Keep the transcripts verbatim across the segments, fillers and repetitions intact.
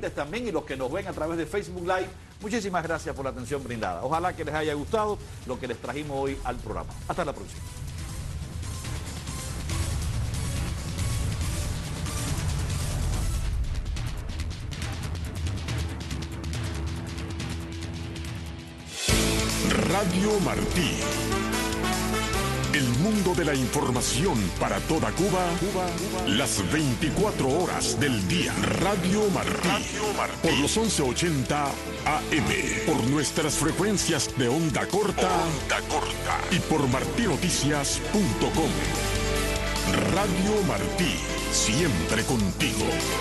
televidentes también y los que nos ven a través de Facebook Live, muchísimas gracias por la atención brindada. Ojalá que les haya gustado lo que les trajimos hoy al programa. Hasta la próxima. Radio Martí. El mundo de la información para toda Cuba, Cuba, Cuba, las veinticuatro horas del día. Radio Martí. Radio Martí. Por los once ochenta A M. Por nuestras frecuencias de onda corta. Onda corta. Y por martinoticias punto com. Radio Martí. Siempre contigo.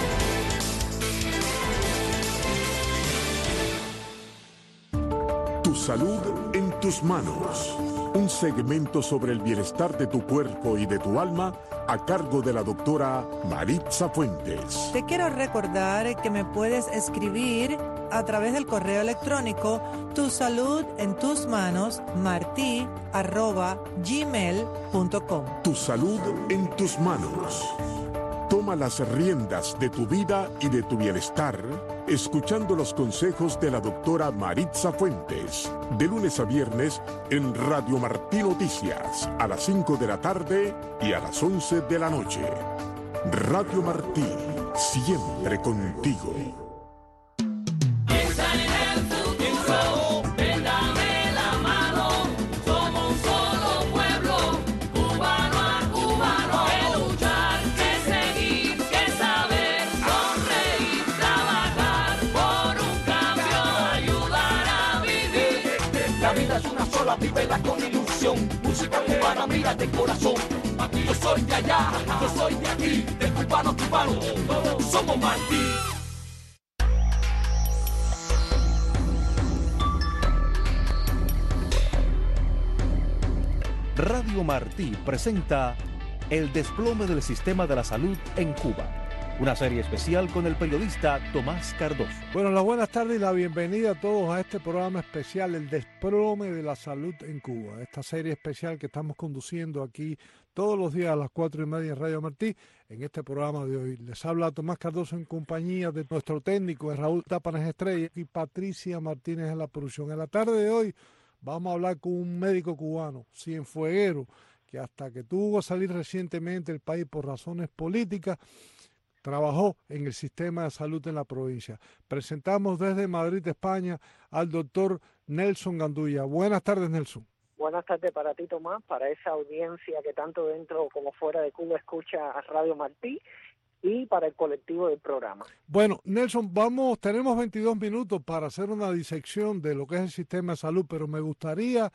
Tu salud en tus manos. Un segmento sobre el bienestar de tu cuerpo y de tu alma a cargo de la doctora Maritza Fuentes. Te quiero recordar que me puedes escribir a través del correo electrónico tu salud en tus manos martí arroba gmail punto com. Tu salud en tus manos. Toma las riendas de tu vida y de tu bienestar escuchando los consejos de la doctora Maritza Fuentes, de lunes a viernes en Radio Martí Noticias, a las cinco de la tarde y a las once de la noche. Radio Martí, siempre contigo. Vívela con ilusión, música cubana, mira de corazón. Yo soy de allá, yo soy de aquí, de cubano a cubano, todos somos Martí. Radio Martí presenta El desplome del sistema de la salud en Cuba. Una serie especial con el periodista Tomás Cardoso. Bueno, las buenas tardes y la bienvenida a todos a este programa especial, El desplome de la salud en Cuba. Esta serie especial que estamos conduciendo aquí todos los días a las cuatro y media en Radio Martí, en este programa de hoy. Les habla Tomás Cardoso en compañía de nuestro técnico, Raúl Tápanes Estrella, y Patricia Martínez en la producción. En la tarde de hoy vamos a hablar con un médico cubano, cienfueguero, que hasta que tuvo que salir recientemente del país por razones políticas, trabajó en el sistema de salud en la provincia. Presentamos desde Madrid, España, al doctor Nelson Gandulla. Buenas tardes, Nelson. Buenas tardes para ti, Tomás, para esa audiencia que tanto dentro como fuera de Cuba escucha a Radio Martí y para el colectivo del programa. Bueno, Nelson, vamos, tenemos veintidós minutos para hacer una disección de lo que es el sistema de salud, pero me gustaría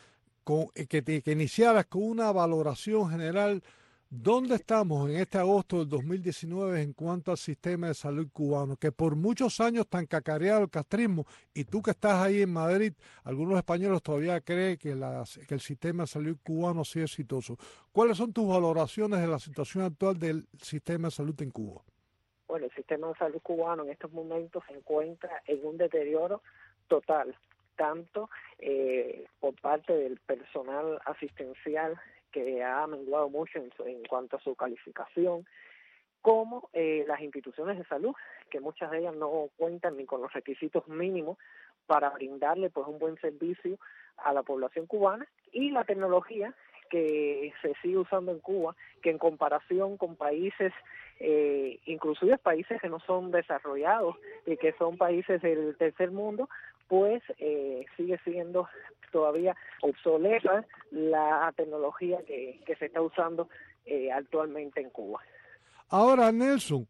con, que, te, que iniciaras con una valoración general. ¿Dónde estamos en este agosto del dos mil diecinueve en cuanto al sistema de salud cubano? Que por muchos años tan cacareado el castrismo, y tú que estás ahí en Madrid, algunos españoles todavía creen que, la, que el sistema de salud cubano sí es exitoso. ¿Cuáles son tus valoraciones de la situación actual del sistema de salud en Cuba? Bueno, el sistema de salud cubano en estos momentos se encuentra en un deterioro total, tanto eh, por parte del personal asistencial, que ha menguado mucho en, su, en cuanto a su calificación, como eh, las instituciones de salud, que muchas de ellas no cuentan ni con los requisitos mínimos para brindarle pues un buen servicio a la población cubana, y la tecnología que se sigue usando en Cuba, que en comparación con países, eh, inclusive países que no son desarrollados y que son países del tercer mundo, pues eh, sigue siendo todavía obsoleta la tecnología que, que se está usando eh, actualmente en Cuba. Ahora, Nelson,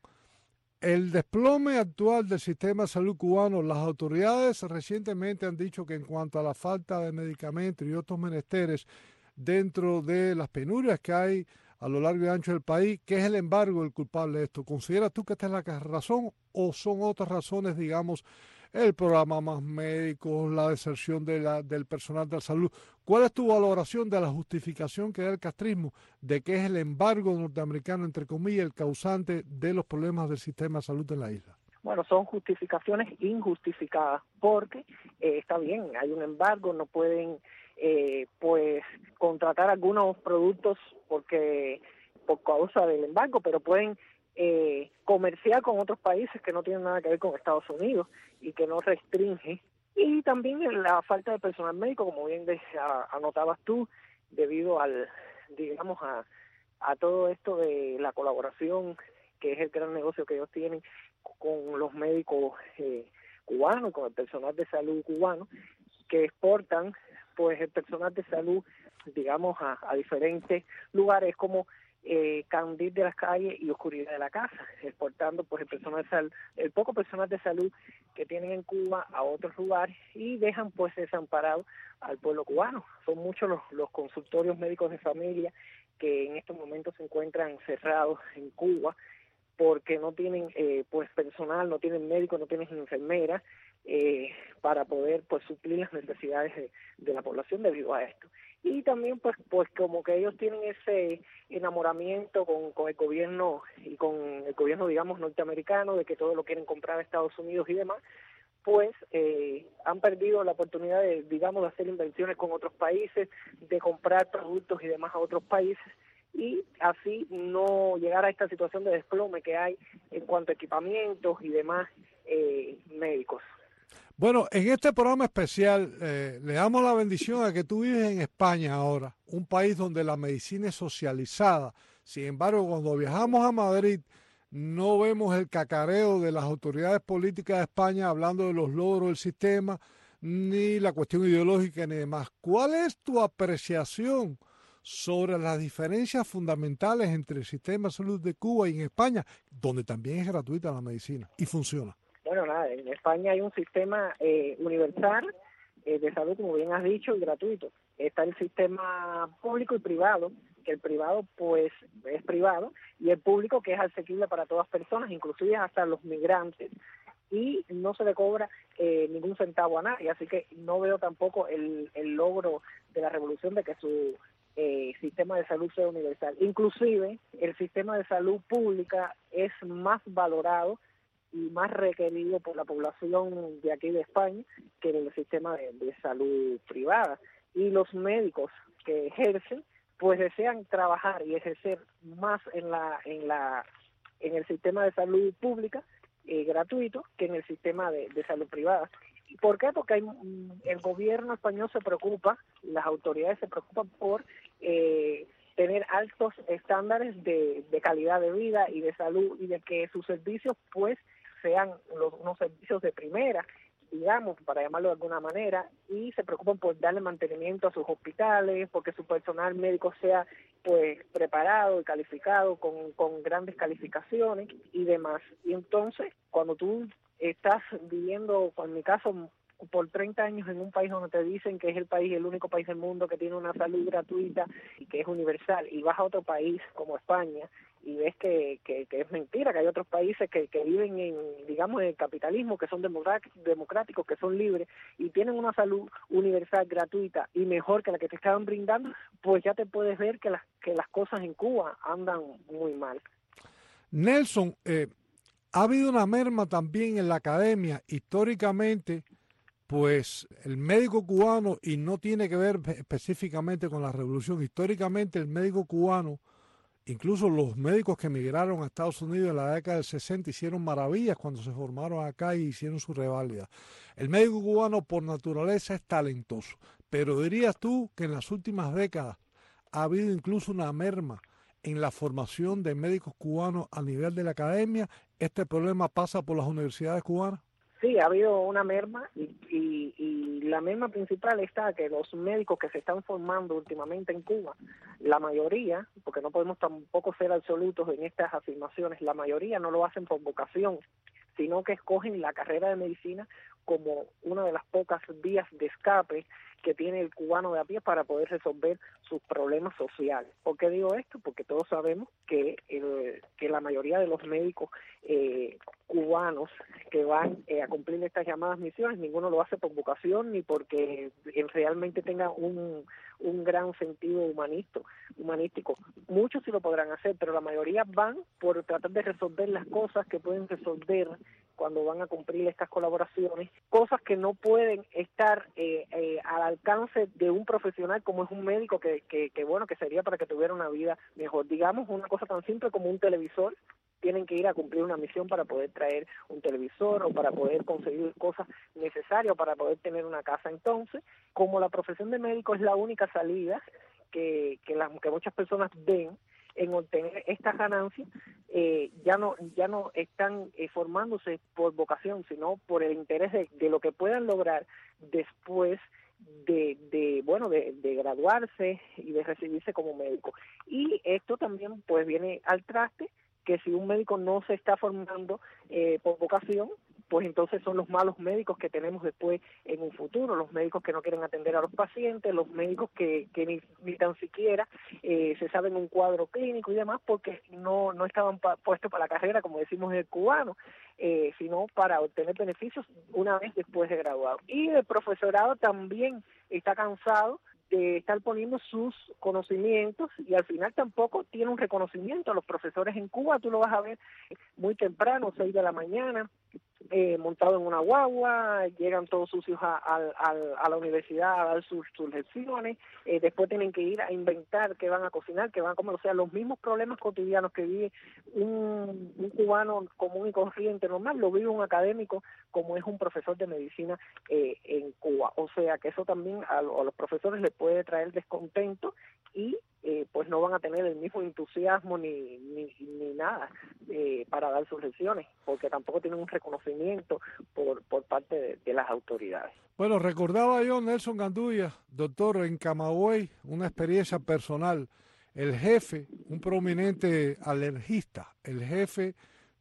el desplome actual del sistema de salud cubano, las autoridades recientemente han dicho que en cuanto a la falta de medicamentos y otros menesteres dentro de las penurias que hay a lo largo y ancho del país, ¿qué es el embargo el culpable de esto? ¿Consideras tú que esta es la razón o son otras razones, digamos, el programa Más Médicos, la deserción de la, del personal de la salud? ¿Cuál es tu valoración de la justificación que da el castrismo de que es el embargo norteamericano, entre comillas, el causante de los problemas del sistema de salud en la isla? Bueno, son justificaciones injustificadas porque eh, está bien, hay un embargo, no pueden eh, pues contratar algunos productos porque por causa del embargo, pero pueden eh, comercial con otros países que no tienen nada que ver con Estados Unidos y que no restringe. Y también la falta de personal médico, como bien de, a, anotabas tú, debido al, digamos, a, a todo esto de la colaboración, que es el gran negocio que ellos tienen con los médicos eh, cubanos, con el personal de salud cubano, que exportan pues el personal de salud, digamos, a, a diferentes lugares como eh, candil de las calles y oscuridad de la casa, exportando pues el personal de salud, el poco personal de salud que tienen en Cuba a otros lugares y dejan pues desamparado al pueblo cubano. Son muchos los, los consultorios médicos de familia que en estos momentos se encuentran cerrados en Cuba porque no tienen eh, pues personal, no tienen médicos, no tienen enfermeras eh, para poder pues suplir las necesidades de, de la población debido a esto. Y también pues pues como que ellos tienen ese enamoramiento con, con el gobierno y con el gobierno digamos norteamericano de que todo lo quieren comprar a Estados Unidos y demás, pues eh, han perdido la oportunidad de digamos de hacer inversiones con otros países, de comprar productos y demás a otros países y así no llegar a esta situación de desplome que hay en cuanto a equipamientos y demás eh, médicos. Bueno, en este programa especial eh, le damos la bendición a que tú vives en España ahora, un país donde la medicina es socializada. Sin embargo, cuando viajamos a Madrid, no vemos el cacareo de las autoridades políticas de España hablando de los logros del sistema, ni la cuestión ideológica ni demás. ¿Cuál es tu apreciación sobre las diferencias fundamentales entre el sistema de salud de Cuba y en España, donde también es gratuita la medicina y funciona? Bueno, nada, en España hay un sistema eh, universal eh, de salud, como bien has dicho, y gratuito. Está el sistema público y privado, que el privado pues es privado, y el público que es asequible para todas personas, inclusive hasta los migrantes, y no se le cobra eh, ningún centavo a nadie, así que no veo tampoco el, el logro de la revolución de que su eh, sistema de salud sea universal. Inclusive el sistema de salud pública es más valorado y más requerido por la población de aquí de España que en el sistema de, de salud privada. Y los médicos que ejercen, pues desean trabajar y ejercer más en la en la en el sistema de salud pública eh, gratuito que en el sistema de, de salud privada. ¿Y por qué? Porque hay, el gobierno español se preocupa, las autoridades se preocupan por eh, tener altos estándares de, de calidad de vida y de salud y de que sus servicios pues sean los, unos servicios de primera, digamos, para llamarlo de alguna manera, y se preocupan por darle mantenimiento a sus hospitales, porque su personal médico sea pues preparado y calificado con, con grandes calificaciones y demás. Y entonces, cuando tú estás viviendo, en mi caso, por treinta años en un país donde te dicen que es el país, el único país del mundo que tiene una salud gratuita y que es universal, y vas a otro país como España y ves que, que, que es mentira, que hay otros países que, que viven en, digamos, en el capitalismo, que son democráticos, que son libres y tienen una salud universal gratuita y mejor que la que te estaban brindando, pues ya te puedes ver que las, que las cosas en Cuba andan muy mal. Nelson, eh, ha habido una merma también en la academia históricamente. Pues el médico cubano, y no tiene que ver específicamente con la revolución, históricamente el médico cubano, incluso los médicos que emigraron a Estados Unidos en la década del sesenta hicieron maravillas cuando se formaron acá y hicieron su reválida. El médico cubano por naturaleza es talentoso, pero dirías tú que en las últimas décadas ha habido incluso una merma en la formación de médicos cubanos a nivel de la academia. ¿Este problema pasa por las universidades cubanas? Sí, ha habido una merma y, y, y la merma principal está que los médicos que se están formando últimamente en Cuba, la mayoría, porque no podemos tampoco ser absolutos en estas afirmaciones, la mayoría no lo hacen por vocación, sino que escogen la carrera de medicina como una de las pocas vías de escape que tiene el cubano de a pie para poder resolver sus problemas sociales. ¿Por qué digo esto? Porque todos sabemos que, el, que la mayoría de los médicos eh, cubanos que van eh, a cumplir estas llamadas misiones, ninguno lo hace por vocación ni porque realmente tenga un, un gran sentido humanista, humanístico. Muchos sí lo podrán hacer, pero la mayoría van por tratar de resolver las cosas que pueden resolver cuando van a cumplir estas colaboraciones, cosas que no pueden estar eh, eh, al alcance de un profesional como es un médico que, que, que, bueno, que sería para que tuviera una vida mejor. Digamos, una cosa tan simple como un televisor tienen que ir a cumplir una misión para poder traer un televisor o para poder conseguir cosas necesarias o para poder tener una casa. Entonces, como la profesión de médico es la única salida que, que, la, que muchas personas ven en obtener estas ganancias, eh, ya no ya no están eh, formándose por vocación, sino por el interés de, de lo que puedan lograr después de, de bueno de, de graduarse y de recibirse como médico. Y esto también pues viene al traste que si un médico no se está formando eh, por vocación, pues entonces son los malos médicos que tenemos después en un futuro, los médicos que no quieren atender a los pacientes, los médicos que, que ni, ni tan siquiera eh, se saben un cuadro clínico y demás porque no, no estaban pa, puestos para la carrera, como decimos en el cubano, eh, sino para obtener beneficios una vez después de graduado. Y el profesorado también está cansado de estar poniendo sus conocimientos y al final tampoco tiene un reconocimiento. Los profesores en Cuba, tú lo vas a ver muy temprano, seis de la mañana, eh, montado en una guagua, llegan todos sus hijos a, a, a, a la universidad a dar sus, sus lecciones, eh, después tienen que ir a inventar qué van a cocinar, qué van a comer, o sea, los mismos problemas cotidianos que vive un, un cubano común y corriente normal, lo vive un académico como es un profesor de medicina eh, en Cuba. O sea, que eso también a, a los profesores les puede traer descontento y eh, pues no van a tener el mismo entusiasmo ni, ni, ni nada eh, para dar sus lecciones, porque tampoco tienen un reconocimiento por, por parte de, de las autoridades. Bueno, recordaba yo, Nelson Gandulla, doctor, en Camagüey, una experiencia personal. El jefe, un prominente alergista, el jefe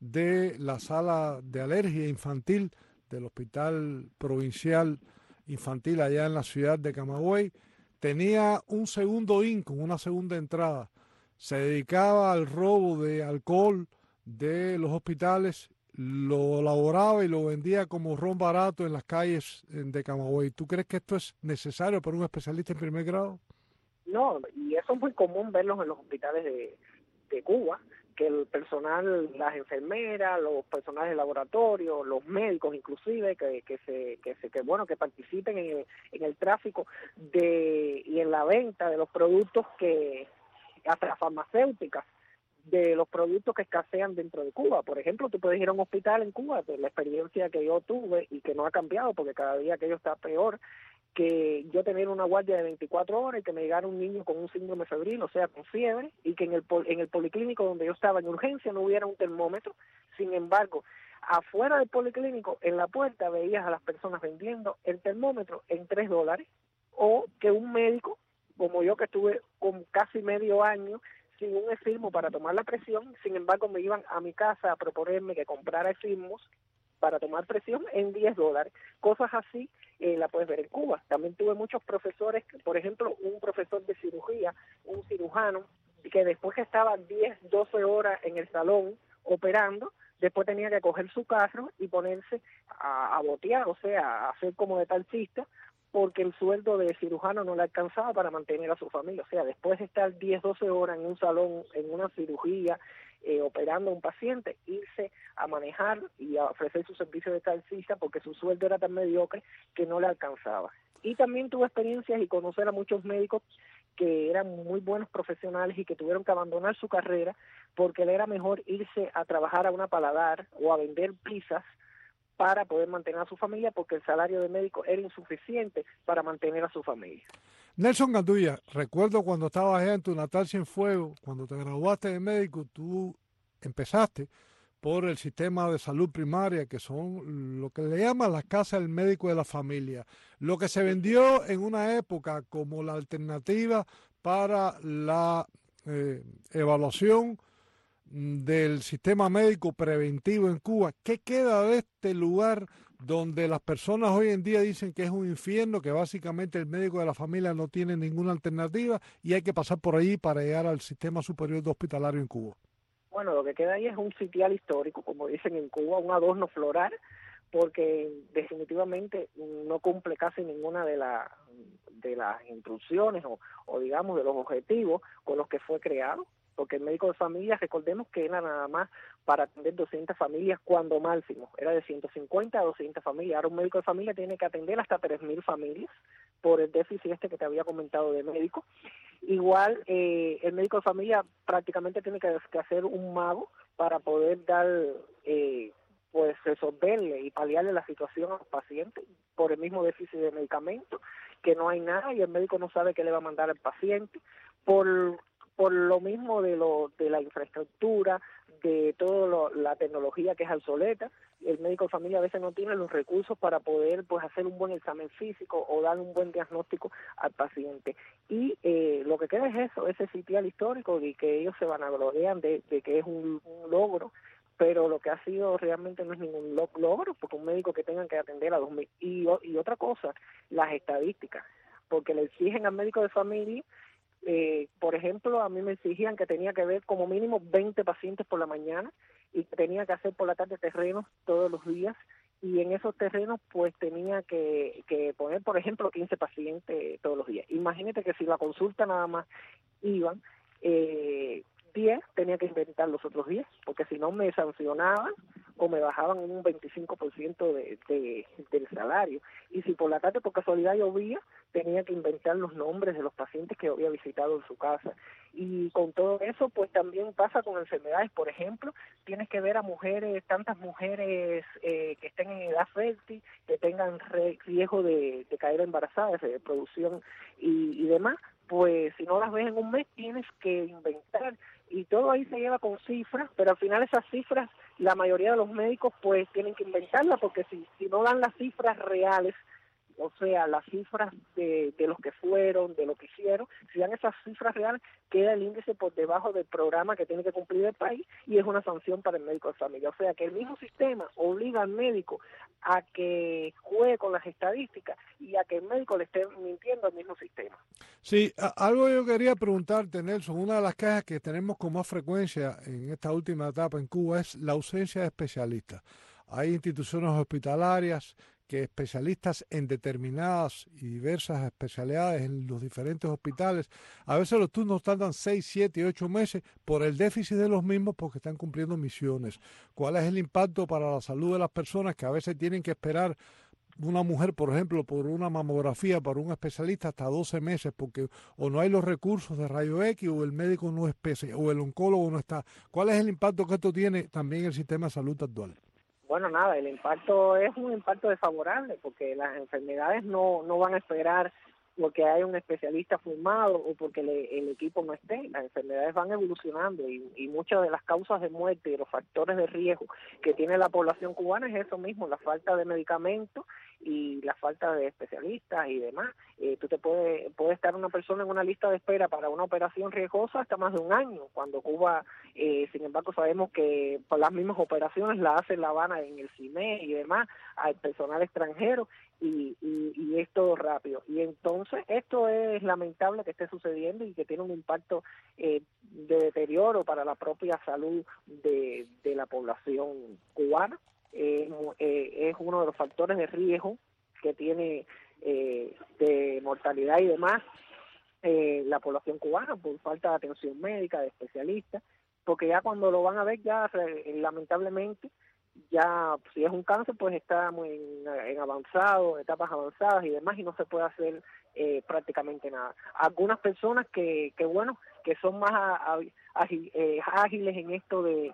de la sala de alergia infantil del Hospital Provincial Infantil allá en la ciudad de Camagüey, tenía un segundo income, una segunda entrada. Se dedicaba al robo de alcohol de los hospitales, lo elaboraba y lo vendía como ron barato en las calles de Camagüey. ¿Tú crees que esto es necesario para un especialista en primer grado? No, y eso es muy común verlos en los hospitales de, de Cuba, que el personal, las enfermeras, los personales de laboratorio, los médicos inclusive, que, que se, que se, que bueno, que participen en el, en el tráfico de y en la venta de los productos que, hasta las farmacéuticas, de los productos que escasean dentro de Cuba. Por ejemplo, tú puedes ir a un hospital en Cuba, pues la experiencia que yo tuve y que no ha cambiado porque cada día aquello está peor, que yo tener una guardia de veinticuatro horas y que me llegara un niño con un síndrome febril, o sea, con fiebre, y que en el en el policlínico donde yo estaba en urgencia no hubiera un termómetro. Sin embargo, afuera del policlínico, en la puerta, veías a las personas vendiendo el termómetro en tres dólares, o que un médico, como yo que estuve con casi medio año sin un efirmo para tomar la presión, sin embargo me iban a mi casa a proponerme que comprara efirmos para tomar presión en diez dólares. Cosas así eh, la puedes ver en Cuba. También tuve muchos profesores, por ejemplo, un profesor de cirugía, un cirujano, que después que estaba diez, doce horas en el salón operando, después tenía que coger su carro y ponerse a, a botear, o sea, a hacer como de taxista, porque el sueldo de cirujano no le alcanzaba para mantener a su familia. O sea, después de estar diez, doce horas en un salón, en una cirugía, eh, operando a un paciente, irse a manejar y a ofrecer su servicio de taxista porque su sueldo era tan mediocre que no le alcanzaba. Y también tuve experiencias y conocer a muchos médicos que eran muy buenos profesionales y que tuvieron que abandonar su carrera porque le era mejor irse a trabajar a una paladar o a vender pizzas para poder mantener a su familia porque el salario de médico era insuficiente para mantener a su familia. Nelson Gandulla, recuerdo cuando estabas allá en tu natal Cienfuegos, cuando te graduaste de médico, tú empezaste por el sistema de salud primaria, que son lo que le llaman las casas del médico de la familia. Lo que se vendió en una época como la alternativa para la eh, evaluación del sistema médico preventivo en Cuba. ¿Qué queda de este lugar donde las personas hoy en día dicen que es un infierno, que básicamente el médico de la familia no tiene ninguna alternativa y hay que pasar por ahí para llegar al sistema superior de hospitalario en Cuba? Bueno, lo que queda ahí es un sitial histórico, como dicen en Cuba, un adorno floral, porque definitivamente no cumple casi ninguna de, la, de las instrucciones o, o digamos de los objetivos con los que fue creado. Porque el médico de familia, recordemos que era nada más para atender doscientas familias cuando máximo, era de ciento cincuenta a doscientas familias. Ahora un médico de familia tiene que atender hasta tres mil familias por el déficit este que te había comentado de médico. Igual eh, el médico de familia prácticamente tiene que, que hacer un mago para poder dar, eh, pues resolverle y paliarle la situación a los pacientes por el mismo déficit de medicamentos, que no hay nada y el médico no sabe qué le va a mandar al paciente, por por lo mismo de lo de la infraestructura, de toda la tecnología que es obsoleta. El médico de familia a veces no tiene los recursos para poder pues hacer un buen examen físico o dar un buen diagnóstico al paciente. Y eh, lo que queda es eso, ese sitial histórico de que ellos se vanaglorian de, de que es un, un logro, pero lo que ha sido realmente no es ningún logro, porque un médico que tengan que atender a dos mil. Y, y otra cosa, las estadísticas, porque le exigen al médico de familia. Eh, por ejemplo, a mí me exigían que tenía que ver como mínimo veinte pacientes por la mañana y que tenía que hacer por la tarde terrenos todos los días, y en esos terrenos pues tenía que, que poner, por ejemplo, quince pacientes todos los días. Imagínate que si la consulta nada más iban eh, diez, tenía que inventar los otros diez, porque si no me sancionaban o me bajaban un veinticinco por ciento de, de, del salario. Y si por la tarde por casualidad llovía, tenía que inventar los nombres de los pacientes que había visitado en su casa. Y con todo eso, pues también pasa con enfermedades. Por ejemplo, tienes que ver a mujeres, tantas mujeres eh, que estén en edad fértil, que tengan re, riesgo de, de caer embarazadas, de producción y, y demás, pues si no las ves en un mes, tienes que inventar. Y todo ahí se lleva con cifras, pero al final esas cifras, la mayoría de los médicos pues tienen que inventarlas, porque si, si no dan las cifras reales, o sea, las cifras de, de los que fueron, de lo que hicieron, si dan esas cifras reales, queda el índice por debajo del programa que tiene que cumplir el país y es una sanción para el médico de familia. O sea, que el mismo sistema obliga al médico a que juegue con las estadísticas y a que el médico le esté mintiendo al mismo sistema. Sí, a, algo yo quería preguntarte, Nelson. Una de las quejas que tenemos con más frecuencia en esta última etapa en Cuba es la ausencia de especialistas. Hay instituciones hospitalarias que especialistas en determinadas y diversas especialidades en los diferentes hospitales, a veces los turnos tardan seis, siete y ocho meses por el déficit de los mismos, porque están cumpliendo misiones. ¿Cuál es el impacto para la salud de las personas que a veces tienen que esperar una mujer, por ejemplo, por una mamografía para un especialista hasta doce meses, porque o no hay los recursos de rayo X o el médico no es especial, o el oncólogo no está? ¿Cuál es el impacto que esto tiene también en el sistema de salud actual? Bueno, nada, el impacto es un impacto desfavorable, porque las enfermedades no, no van a esperar porque hay un especialista formado o porque le, el equipo no esté. Las enfermedades van evolucionando y, y muchas de las causas de muerte y los factores de riesgo que tiene la población cubana es eso mismo, la falta de medicamentos y la falta de especialistas y demás. Eh, tú te puede, puede estar una persona en una lista de espera para una operación riesgosa hasta más de un año, cuando Cuba, eh, sin embargo, sabemos que por las mismas operaciones las hace en La Habana en el C I M E y demás, al personal extranjero, y, y, y es todo rápido. Y entonces esto es lamentable que esté sucediendo y que tiene un impacto eh, de deterioro para la propia salud de, de la población cubana. Eh, eh, es uno de los factores de riesgo que tiene eh, de mortalidad y demás eh, la población cubana por falta de atención médica, de especialistas, porque ya cuando lo van a ver ya eh, lamentablemente ya si es un cáncer pues está muy en, en avanzado, etapas avanzadas y demás, y no se puede hacer eh, prácticamente nada. Algunas personas que, que bueno, que son más ágil, eh, ágiles en esto de,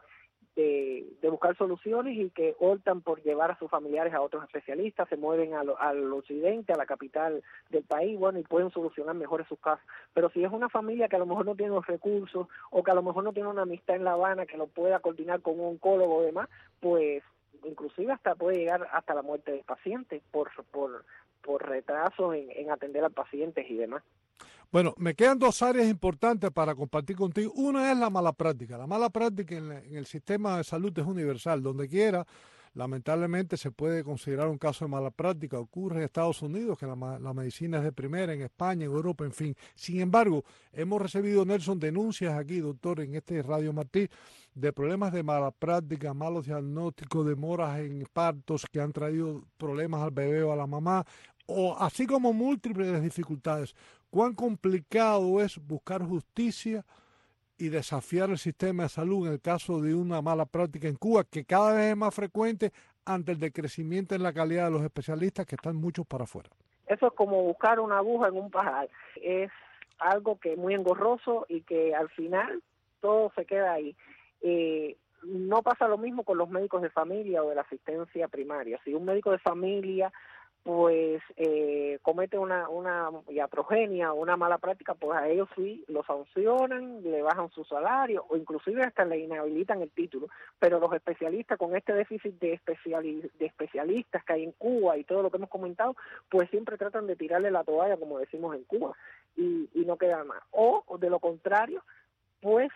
de, de buscar soluciones y que optan por llevar a sus familiares a otros especialistas, se mueven al, al occidente, a la capital del país, bueno, y pueden solucionar mejor sus casos. Pero si es una familia que a lo mejor no tiene los recursos o que a lo mejor no tiene una amistad en La Habana que lo pueda coordinar con un oncólogo o demás, pues inclusive hasta puede llegar hasta la muerte del paciente por por por retrasos en, en atender al paciente y demás. Bueno, me quedan dos áreas importantes para compartir contigo. Una es la mala práctica. La mala práctica en, la, en el sistema de salud es universal. Donde quiera, lamentablemente, se puede considerar un caso de mala práctica. Ocurre en Estados Unidos, que la, la medicina es de primera, en España, en Europa, en fin. Sin embargo, hemos recibido, Nelson, denuncias aquí, doctor, en este Radio Martí, de problemas de mala práctica, malos diagnósticos, demoras en partos que han traído problemas al bebé o a la mamá, o así como múltiples dificultades. ¿Cuán complicado es buscar justicia y desafiar el sistema de salud en el caso de una mala práctica en Cuba, que cada vez es más frecuente ante el decrecimiento en la calidad de los especialistas, que están muchos para afuera? Eso es como buscar una aguja en un pajar. Es algo que es muy engorroso y que al final todo se queda ahí. Eh, no pasa lo mismo con los médicos de familia o de la asistencia primaria. Si un médico de familia pues eh, comete una una iatrogenia o una mala práctica, pues a ellos sí lo sancionan, le bajan su salario o inclusive hasta le inhabilitan el título. Pero los especialistas, con este déficit de, especiali de especialistas que hay en Cuba y todo lo que hemos comentado, pues siempre tratan de tirarle la toalla, como decimos en Cuba, y, y no queda más. O, o de lo contrario, pues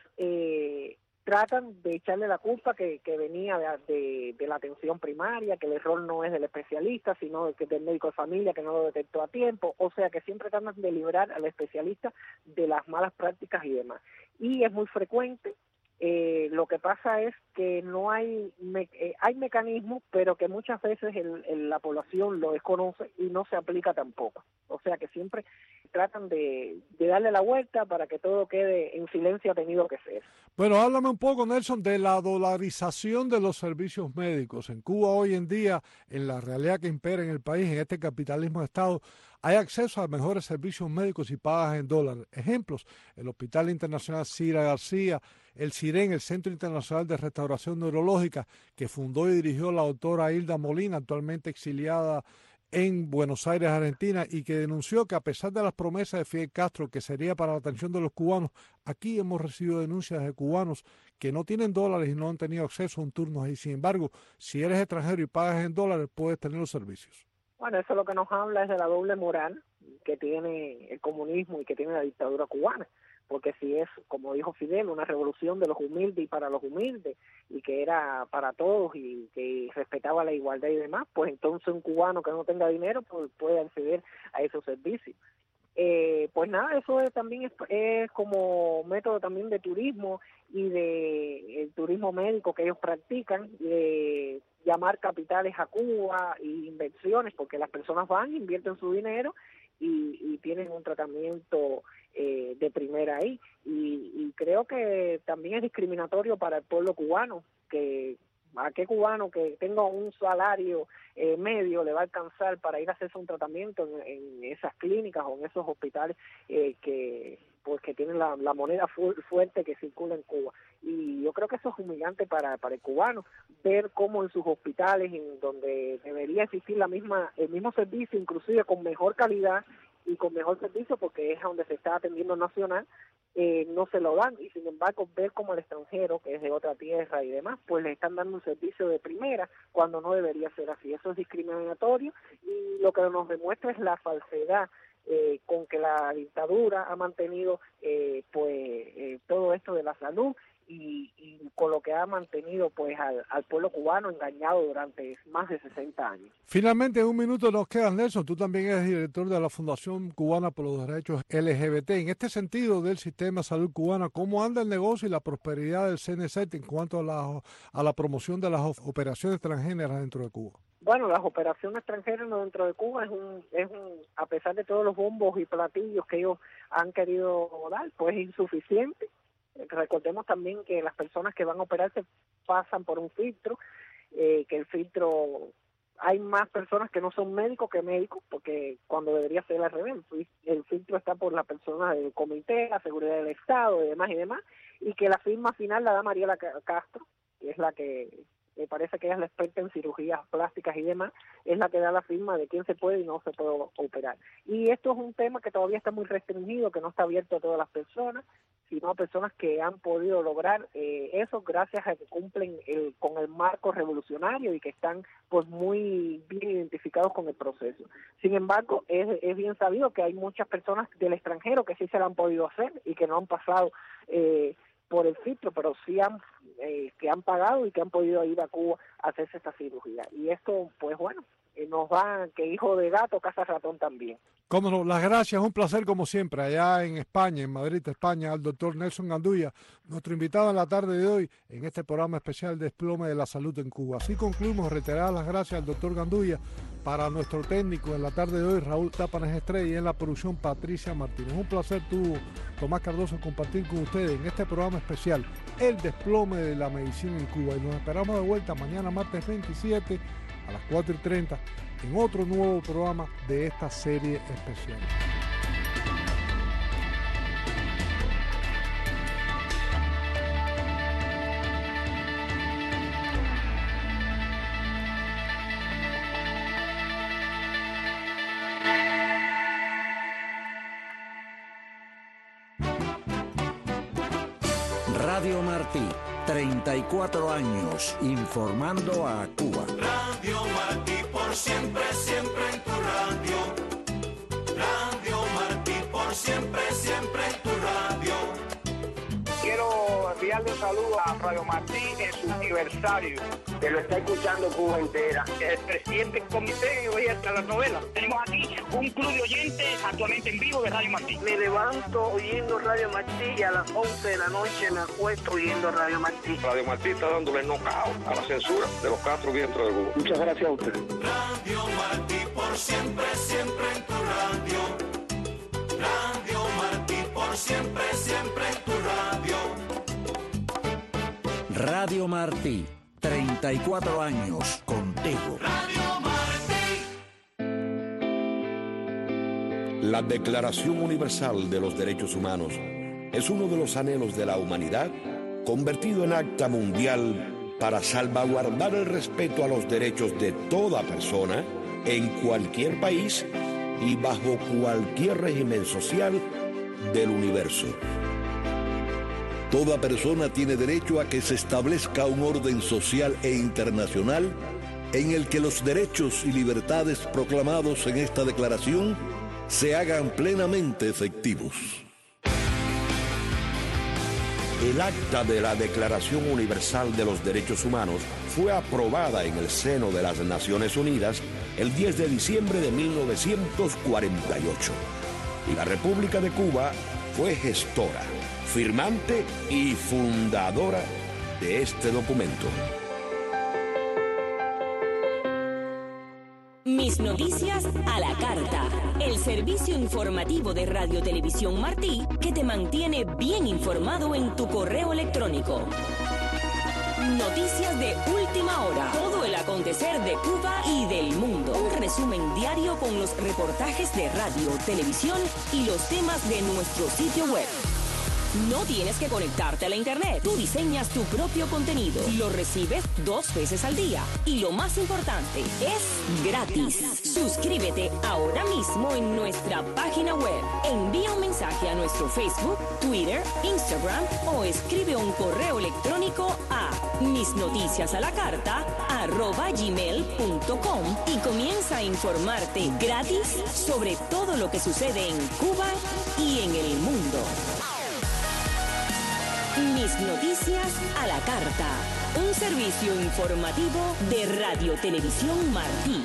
eh, tratan de echarle la culpa que, que venía de, de, de la atención primaria, que el error no es del especialista, sino que del médico de familia que no lo detectó a tiempo. O sea que siempre tratan de librar al especialista de las malas prácticas y demás. Y es muy frecuente. Eh, lo que pasa es que no hay me, eh, hay mecanismos, pero que muchas veces el, el, la población lo desconoce y no se aplica tampoco. O sea que siempre tratan de, de darle la vuelta para que todo quede en silencio, ha tenido que ser. Bueno, háblame un poco, Nelson, de la dolarización de los servicios médicos. En Cuba hoy en día, en la realidad que impera en el país, en este capitalismo de Estado, hay acceso a mejores servicios médicos y pagas en dólares. Ejemplos, el Hospital Internacional Cira García, el CIREN, el Centro Internacional de Restauración Neurológica, que fundó y dirigió la doctora Hilda Molina, actualmente exiliada en Buenos Aires, Argentina, y que denunció que a pesar de las promesas de Fidel Castro que sería para la atención de los cubanos, aquí hemos recibido denuncias de cubanos que no tienen dólares y no han tenido acceso a un turno ahí. Sin embargo, si eres extranjero y pagas en dólares, puedes tener los servicios. Bueno, eso lo que nos habla es de la doble moral que tiene el comunismo y que tiene la dictadura cubana. Porque si es, como dijo Fidel, una revolución de los humildes y para los humildes, y que era para todos y que respetaba la igualdad y demás, pues entonces un cubano que no tenga dinero pues puede acceder a esos servicios. Eh, pues nada, eso es, también es, es como método también de turismo y de el turismo médico que ellos practican, de llamar capitales a Cuba y inversiones, porque las personas van, invierten su dinero y, y tienen un tratamiento eh, de primera ahí. Y, y creo que también es discriminatorio para el pueblo cubano, que a qué cubano que tenga un salario eh, medio le va a alcanzar para ir a hacerse un tratamiento en, en esas clínicas o en esos hospitales eh, que pues que tienen la, la moneda fu fuerte que circula en Cuba. Y yo creo que eso es humillante para, para el cubano, ver cómo en sus hospitales, en donde debería existir la misma el mismo servicio, inclusive con mejor calidad y con mejor servicio, porque es a donde se está atendiendo nacional, eh, no se lo dan, y sin embargo ver como el extranjero, que es de otra tierra y demás, pues le están dando un servicio de primera, cuando no debería ser así. Eso es discriminatorio, y lo que nos demuestra es la falsedad eh, con que la dictadura ha mantenido eh, pues eh, todo esto de la salud, y, y con lo que ha mantenido pues al, al pueblo cubano engañado durante más de sesenta años. Finalmente, en un minuto nos queda, Nelson. Tú también eres director de la Fundación Cubana por los Derechos L G B T. En este sentido del sistema de salud cubana, ¿cómo anda el negocio y la prosperidad del C N S en cuanto a la, a la promoción de las operaciones transgéneras dentro de Cuba? Bueno, las operaciones transgéneras dentro de Cuba es un, es un, a pesar de todos los bombos y platillos que ellos han querido dar, pues es insuficiente. Recordemos también que las personas que van a operarse pasan por un filtro, eh, que el filtro, hay más personas que no son médicos que médicos, porque cuando debería ser al revés, el filtro está por la persona del comité, la seguridad del Estado y demás y demás, y que la firma final la da Mariela Castro, que es la que, me parece que ella es la experta en cirugías plásticas y demás, es la que da la firma de quién se puede y no se puede operar. Y esto es un tema que todavía está muy restringido, que no está abierto a todas las personas, sino a personas que han podido lograr eh, eso gracias a que cumplen el, con el marco revolucionario y que están pues muy bien identificados con el proceso. Sin embargo, es, es bien sabido que hay muchas personas del extranjero que sí se lo han podido hacer y que no han pasado eh, por el filtro, pero sí han eh, que han pagado y que han podido ir a Cuba a hacerse esta cirugía. Y esto, pues bueno, eh, nos va que hijo de gato caza ratón también. Cómo no, las gracias, un placer como siempre, allá en España, en Madrid, España, al doctor Nelson Gandulla, nuestro invitado en la tarde de hoy en este programa especial Desplome de la Salud en Cuba. Así concluimos, reiterar las gracias al doctor Gandulla, para nuestro técnico en la tarde de hoy, Raúl Tápanes Estrella, y en la producción Patricia Martínez. Un placer tuvo Tomás Cardoso compartir con ustedes en este programa especial El Desplome de la Medicina en Cuba. Y nos esperamos de vuelta mañana martes veintisiete a las cuatro y treinta en otro nuevo programa de esta serie especial. Radio Martí, treinta y cuatro años informando a Cuba. Radio Martí, por siempre, siempre en tu radio. Radio Martí, por siempre, siempre en tu radio. Quiero enviarle un saludo a Radio Martí en su aniversario, que lo está escuchando Cuba entera. El presidente del comité y hoy hasta las novelas. Tenemos aquí un club de oyentes actualmente en vivo de Radio Martí. Me levanto oyendo Radio Martí y a las once de la noche me acuesto oyendo Radio Martí. Radio Martí está dándole knockout a la censura de los cuatro vientos de Cuba. Muchas gracias a ustedes. Radio Martí, por siempre, siempre en tu radio. Radio Martí, por siempre, siempre en tu radio. Radio Martí, treinta y cuatro años contigo. Radio Martí. La Declaración Universal de los Derechos Humanos es uno de los anhelos de la humanidad convertido en acta mundial para salvaguardar el respeto a los derechos de toda persona en cualquier país y bajo cualquier régimen social del universo. Toda persona tiene derecho a que se establezca un orden social e internacional en el que los derechos y libertades proclamados en esta declaración se hagan plenamente efectivos. El acta de la Declaración Universal de los Derechos Humanos fue aprobada en el seno de las Naciones Unidas el diez de diciembre de mil novecientos cuarenta y ocho. Y la República de Cuba fue gestora, firmante y fundadora de este documento. Mis noticias a la carta. El servicio informativo de Radio Televisión Martí que te mantiene bien informado en tu correo electrónico. Noticias de última hora. Todo el acontecer de Cuba y del mundo. Un resumen diario con los reportajes de radio, televisión y los temas de nuestro sitio web. No tienes que conectarte a la internet. Tú diseñas tu propio contenido. Lo recibes dos veces al día. Y lo más importante, es gratis. Suscríbete ahora mismo en nuestra página web. Envía un mensaje a nuestro Facebook, Twitter, Instagram o escribe un correo electrónico a misnoticiasalacarta arroba gmail punto com y comienza a informarte gratis sobre todo lo que sucede en Cuba y en el mundo. Mis noticias a la carta. Un servicio informativo de Radio Televisión Martí.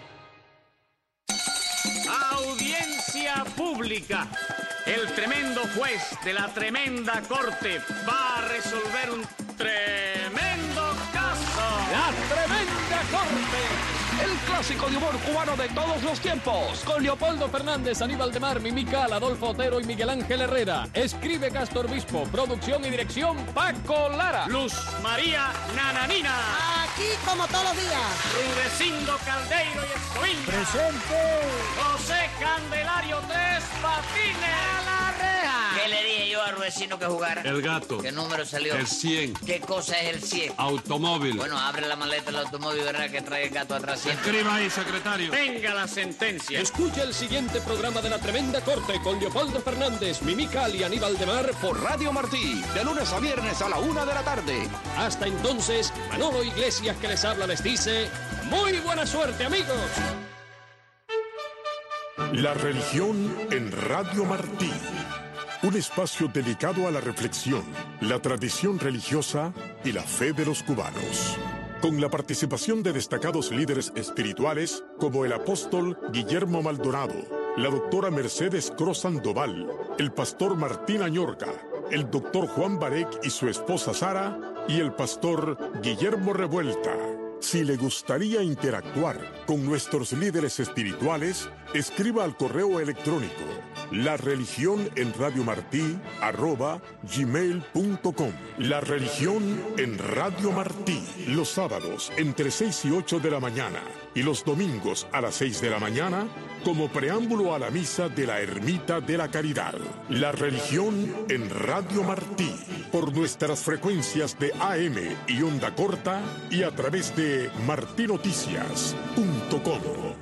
Audiencia pública. El tremendo juez de la tremenda corte va a resolver un tremendo caso. La tremenda corte. El clásico de humor cubano de todos los tiempos. Con Leopoldo Fernández, Aníbal de Mar, Mimical, Adolfo Otero y Miguel Ángel Herrera. Escribe Castor Bispo. Producción y dirección Paco Lara. Luz María Nananina. Aquí como todos los días. Rudecindo Caldeiro y Escoilla. Presente. José Candelario Tres Patines. A la reja. ¿Qué le dije yo a Rudecindo que jugara? El gato. ¿Qué número salió? El cien. ¿Qué cosa es el cien? Automóvil. Bueno, abre la maleta del automóvil y verá que trae el gato atrás. Escriba ahí, secretario. Venga la sentencia. Escucha el siguiente programa de La Tremenda Corte con Leopoldo Fernández, Mimical y Aníbal de Mar por Radio Martí, de lunes a viernes a la una de la tarde. Hasta entonces, Manolo Iglesias que les habla les dice, muy buena suerte, amigos. La religión en Radio Martí. Un espacio dedicado a la reflexión, la tradición religiosa y la fe de los cubanos. Con la participación de destacados líderes espirituales como el apóstol Guillermo Maldonado, la doctora Mercedes Cruz Sandoval, el pastor Martín Añorca, el doctor Juan Barek y su esposa Sara y el pastor Guillermo Revuelta. Si le gustaría interactuar con nuestros líderes espirituales, escriba al correo electrónico la religión en Radio Martí arroba gmail punto com. La religión en Radio Martí, los sábados entre seis y ocho de la mañana y los domingos a las seis de la mañana como preámbulo a la misa de la Ermita de la Caridad. La religión en Radio Martí, por nuestras frecuencias de A M y onda corta y a través de martinoticias punto com.